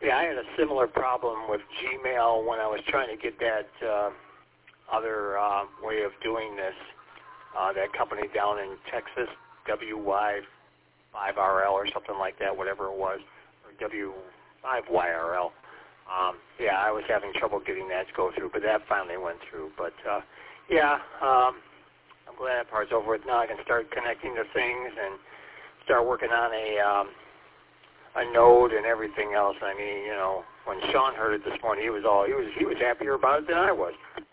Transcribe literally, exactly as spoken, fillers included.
Yeah, I had a similar problem with Gmail when I was trying to get that uh, other uh, way of doing this. Uh, that company down in Texas, W Y five R L or something like that, whatever it was, or W five Y R L. Um, yeah, I was having trouble getting that to go through, but that finally went through. But, uh, yeah, um, I'm glad that part's over with. Now I can start connecting the things and start working on a um, a node and everything else. I mean, you know, when Sean heard it this morning, he was all he was he was happier about it than I was.